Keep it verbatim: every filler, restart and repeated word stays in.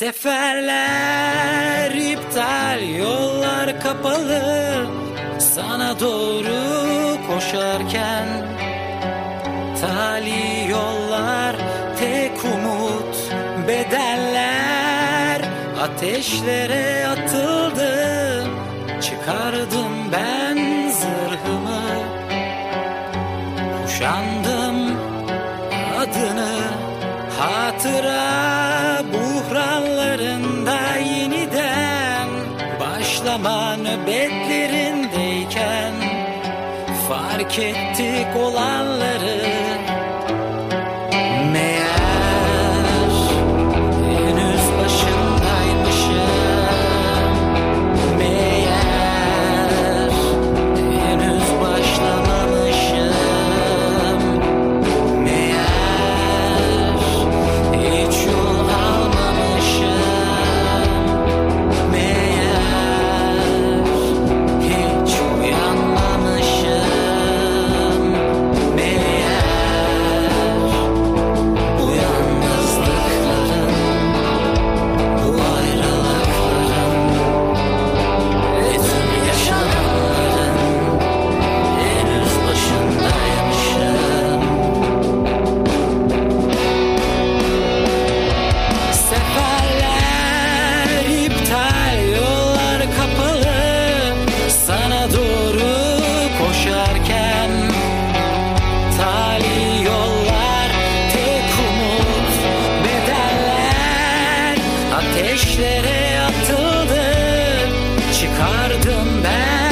Seferler iptal, yollar kapalı. Sana doğru koşarken tali yollar, tek umut bedeller. Ateşlere atıldım, çıkardım ben zırhımı. Kuşandım adını, hatıra buhranlarında yeniden başlama nöbetlerindeyken fark ettik olanları. Meğer henüz başındaymışım, meğer henüz başlamamışım, meğer hiç yol almamışım, meğer hiç uyanmamışım, meğer bu yalnızlıkların, bu ayrılıkların ve tüm yaşananların henüz başındaymışım. Seferler iptal, yollar kapalı. Sana doğru koşarken tali yollar, tek umut bedeller. Ateşlere atıldım, çıkardım ben